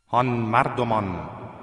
هان مردمان،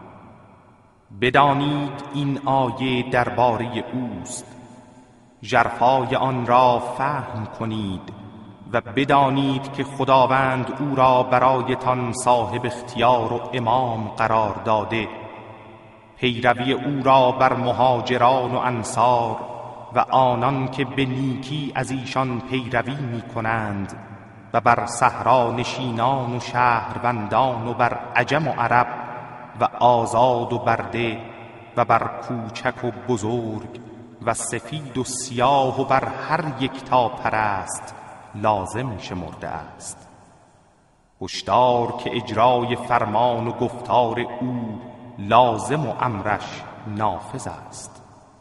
بدانید این آیه درباره اوست، ژرفای آن را فهم کنید و بدانید که خداوند او را برایتان صاحب اختیار و امام قرار داده. پیروی او را بر مهاجران و انصار و آنان که به نیکی از ایشان پیروی می کنند و بر صحرا نشینان و شهروندان و بر عجم و عرب و آزاد و برده و بر کوچک و بزرگ و سفید و سیاه و بر هر یک تا پرست لازم شمرده است. هشدار که اجرای فرمان و گفتار او لازم و امرش نافذ است.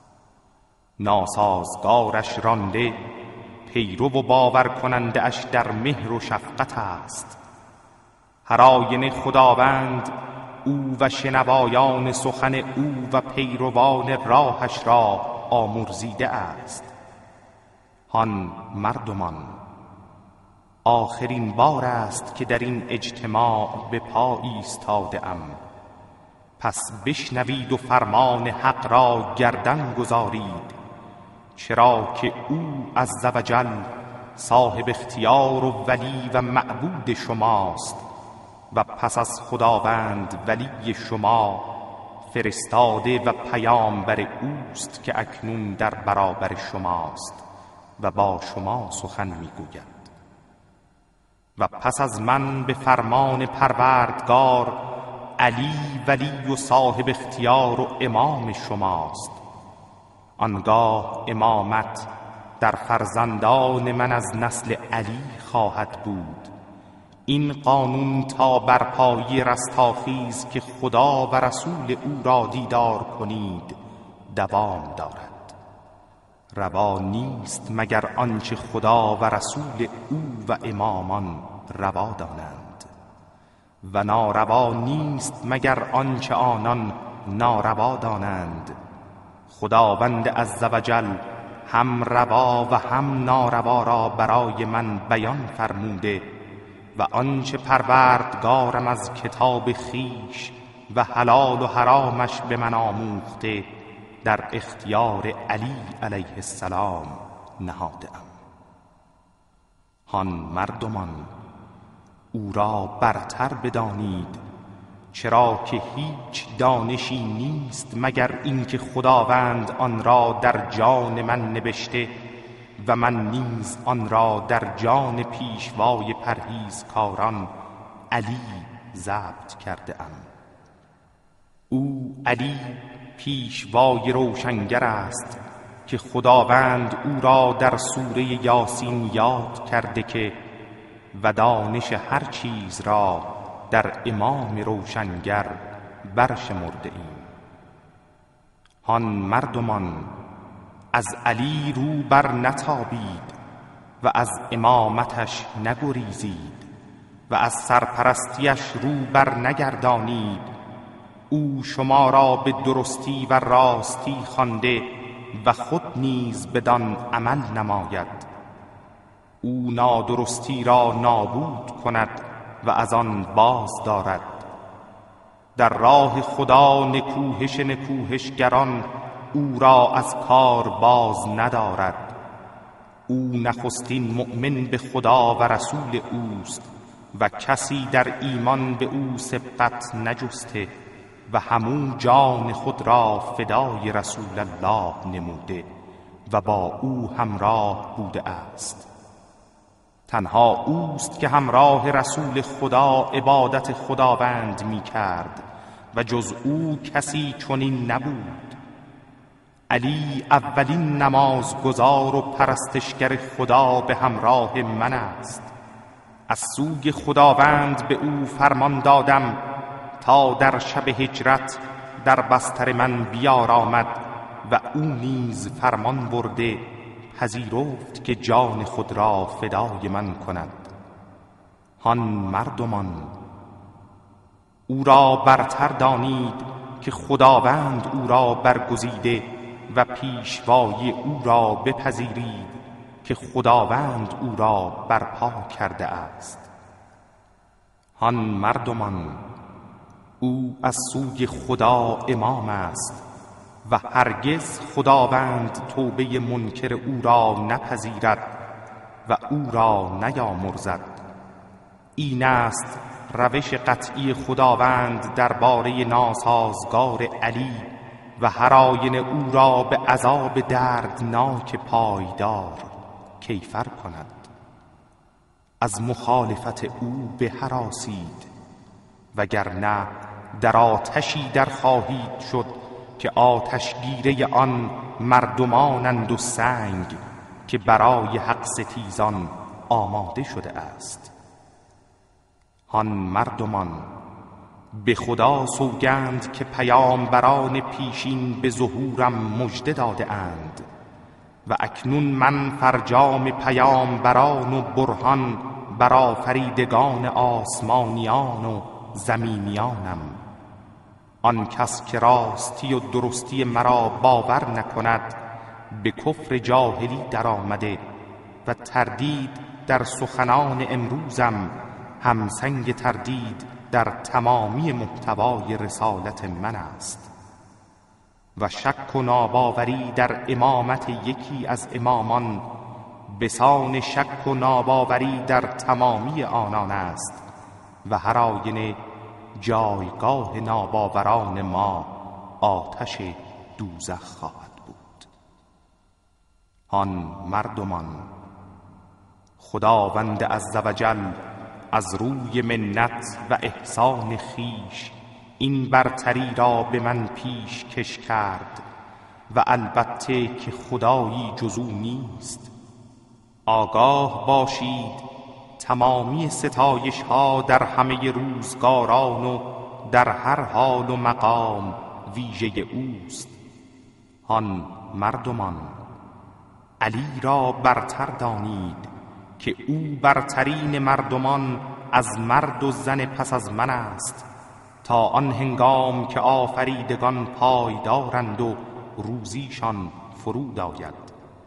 ناسازگارش رانده، پیرو و باور کننده اش در مهر و شفقت است. هر آینه خداوند او و شنوایان سخن او و پیروان راهش را آمرزیده است. هان مردمان، آخرین بار است که در این اجتماع به پا ایستاده ام. پس بشنوید و فرمان حق را گردن گذارید، چرا که او عز و جل صاحب اختیار و ولی و معبود شماست و پس از خداوند ولی شما فرستاده و پیامبر اوست که اکنون در برابر شماست و با شما سخن میگوید. و پس از من به فرمان پروردگار علی ولی و صاحب اختیار و امام شماست. آنگاه امامت در فرزندان من از نسل علی خواهد بود. این قانون تا برپایی رستاخیز که خدا و رسول او را دیدار کنید دوام دارد. روا نیست مگر آنچه خدا و رسول او و امامان روا دانند، و ناروا نیست مگر آنچه آنان ناروا دانند. خداوند عز و جل هم روا و هم ناروا را برای من بیان فرموده و آنچه پروردگارم از کتاب خویش و حلال و حرامش به من آموخته در اختیار علی علیه السلام نهاده‌ام. هان مردمان، او را برتر بدانید، چرا که هیچ دانشی نیست مگر اینکه خداوند آن را در جان من نبشته و من نیز آن را در جان پیشوای پرهیزکاران علی ضبط کرده ام. او علی پیشوای روشنگر است که خداوند او را در سوره یاسین یاد کرده که و دانش هر چیز را در امام روشنگر برشمرده ایم. هان مردمان، از علی رو بر نتابید و از امامتش نگریزید و از سرپرستیش رو بر نگردانید. او شما را به درستی و راستی خوانده و خود نیز بدان عمل نماید. او نادرستی را نابود کند و از آن باز دارد. در راه خدا نکوهش نکوهشگران او را از کار باز ندارد. او نخستین مؤمن به خدا و رسول اوست و کسی در ایمان به او سبقت نجسته و همو جان خود را فدای رسول الله نموده و با او همراه بوده است. تنها اوست که همراه رسول خدا عبادت خداوند می کرد و جز او کسی چنین نبود. علی اولین نمازگزار و پرستشگر خدا به همراه من است. از سوی خداوند به او فرمان دادم تا در شب هجرت در بستر من بیارامد و او نیز فرمان برده پذیرفت که جان خود را فدای من کند. هان مردمان، او را برتر دانید که خداوند او را برگزیده و پیشوای او را بپذیرید که خداوند او را برپا کرده است. هان مردمان، او از سوی خدا امام است و هرگز خداوند توبه منکر او را نپذیرد و او را نیامرزد. این است روش قطعی خداوند درباره ناسازگار علی و هر آینه او را به عذاب دردناک پایدار کیفر کند. از مخالفت او بهراسید وگرنه در آتشی در خواهید شد که آتشگیره آن مردمانند و سنگ که برای حق ستیزان آماده شده است. آن مردمان به خدا سوگند که پیامبران پیشین به ظهورم مژده داده اند و اکنون من فرجام پیامبران و برهان بر آفریدگان آسمانیان و زمینیانم. آن کس که راستی و درستی مرا باور نکند به کفر جاهلی در آمده و تردید در سخنان امروزم همسنگ تردید در تمامی محتوای رسالت من است و شک و ناباوری در امامت یکی از امامان بسان شک و ناباوری در تمامی آنان است و هر آینه جایگاه ناباوران ما آتش دوزخ خواهد بود. آن مردمان خداوند عزوجل از روی منت و احسان خیش این برتری را به من پیش کش کرد و البته که خدایی جز او نیست. آگاه باشید تمامی ستایش ها در همه روزگاران و در هر حال و مقام ویژه اوست. آن مردمان علی را برتر دانید که او برترین مردمان از مرد و زن پس از من است تا آن هنگام که آفریدگان پایدارند و روزیشان فرود آید.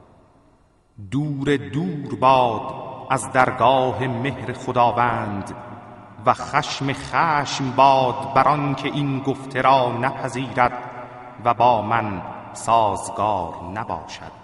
دور دور باد از درگاه مهر خداوند و خشم باد بر آن که این گفته را نپذیرد و با من سازگار نباشد.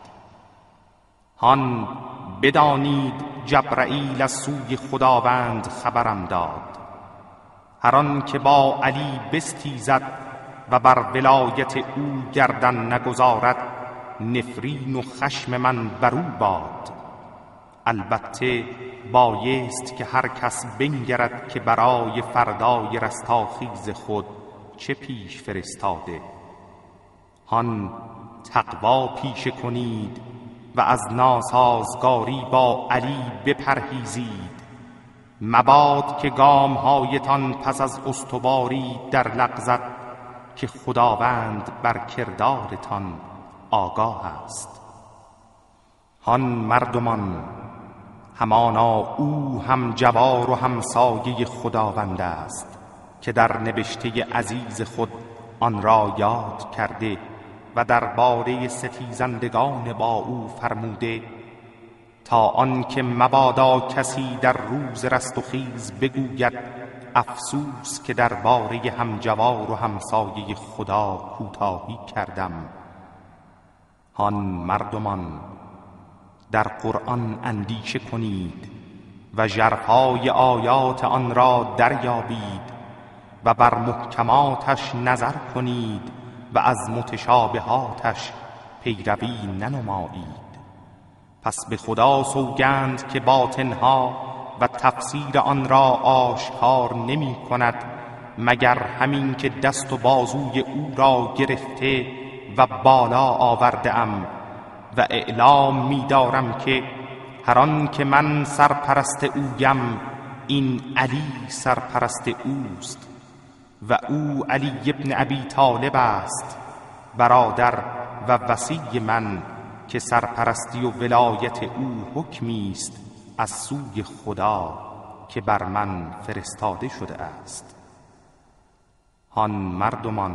هان بدانید جبرائیل از سوی خداوند خبرم داد. هر آن که با علی بستیزد و بر ولایت او گردن نگذارد نفرین و خشم من بر او باد. البته بایست که هر کس بنگرد که برای فردای رستاخیز خود چه پیش فرستاده. هان تقوا پیشه کنید و از ناسازگاری با علی بپرهیزید. مباد که گامهایتان پس از استواری در لغزد که خداوند بر کردارتان آگاه است. هان مردمان همانا او هم جوار و همسایه خداوند است که در نبشته عزیز خود آن را یاد کرده و درباره ستیزندگان با او فرموده تا آن که مبادا کسی در روز رستخیز بگوید افسوس که درباره همجوار و همسایه خدا کوتاهی کردم. آن مردمان در قرآن اندیشه کنید و ژرفای آیات آن را دریابید و بر محکماتش نظر کنید و از متشابهاتش پیروی ننمایید. پس به خدا سوگند که باطنها و تفسیر آن را آشکار نمی کند مگر همین که دست و بازوی او را گرفته و بالا آورده ام و اعلام می دارم که هر آن که من سرپرست اویم این علی سرپرست اوست و او علی ابن ابی طالب است برادر و وصی من که سرپرستی و ولایت او حکمی است از سوی خدا که بر من فرستاده شده است. آن مردمان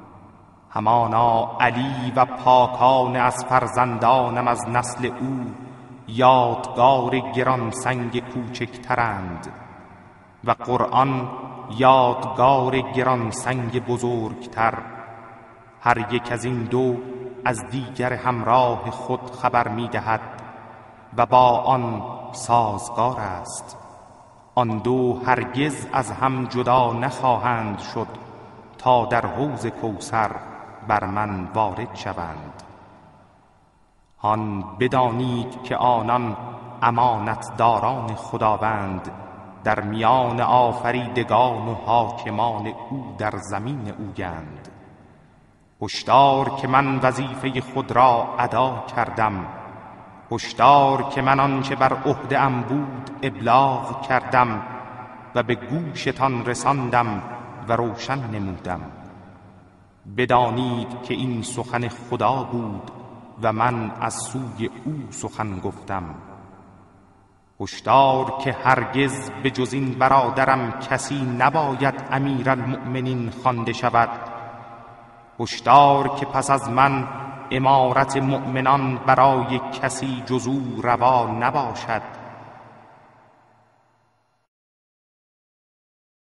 همانا علی و پاکان از فرزندانم از نسل او یادگار گران سنگ کوچکترند و قرآن یادگار گران سنگ بزرگتر. هر یک از این دو از دیگر همراه خود خبر می دهد و با آن سازگار است. آن دو هرگز از هم جدا نخواهند شد تا در حوض کوثر بر من وارد شوند. آن بدانید که آنان امانتداران خداوند در میان آفریدگان و حاکمان او در زمین اویند. هشدار که من وظیفه خود را ادا کردم، هشدار که من آنچه بر عهده ام بود ابلاغ کردم و به گوشتان رساندم و روشن نمودم. بدانید که این سخن خدا بود و من از سوی او سخن گفتم. هشدار که هرگز به جز این برادرم کسی نباید امیرالمؤمنین خوانده شود. هشدار که پس از من امارت مؤمنان برای کسی جز او روا نباشد.